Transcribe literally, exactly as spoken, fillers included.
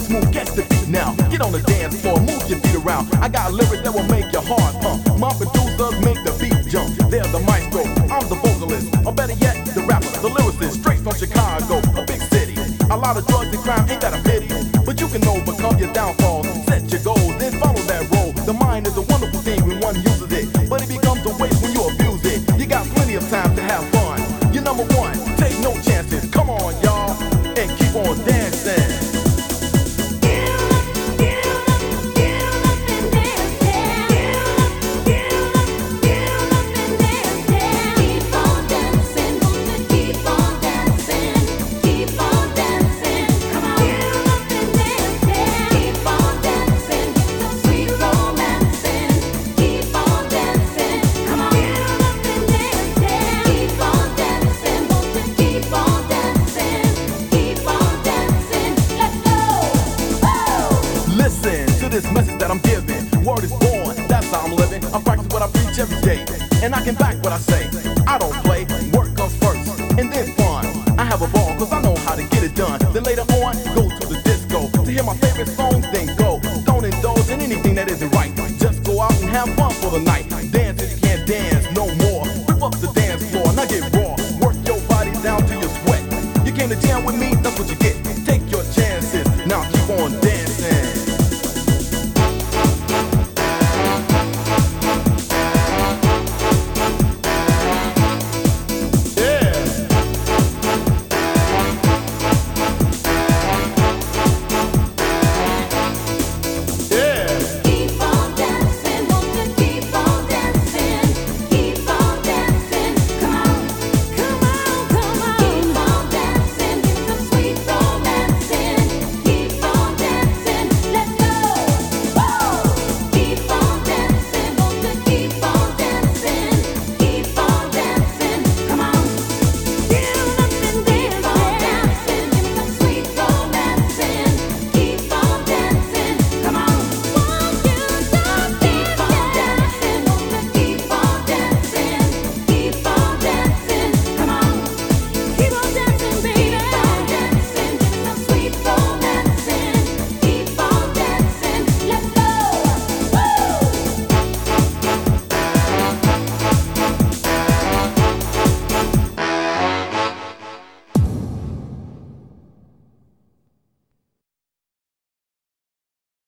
smooth, catch the beat now. Get on the dance floor, move your feet around. I got lyrics that will make your heart pump. My producers make the beat jump. They're the maestro, I'm the vocalist, or better yet, the rapper, the lyricist, straight from Chicago, a big city. A lot of drugs and crime ain't that a pity, but you can overcome your downfalls. Set your goals, then follow that road. The mind is a wonderful thing when one uses it, but it becomes a waste when you abuse it. You got plenty of time to have fun. You're number one, take no chances. Come on, y'all, and keep on dancing. This message that I'm giving, word is born, that's how I'm living. I practice what I preach every day, and I can back what I say. I don't play, work comes first, and then fun. I have a ball, cause I know how to get it done. Then later on, go to the disco. To hear my favorite song, then go. Don't indulge in anything that isn't right. Just go out and have fun for the night. Dance if you can't dance no more. Rip up the dance floor, now get raw. Work your body down to your sweat. You came to jam with me,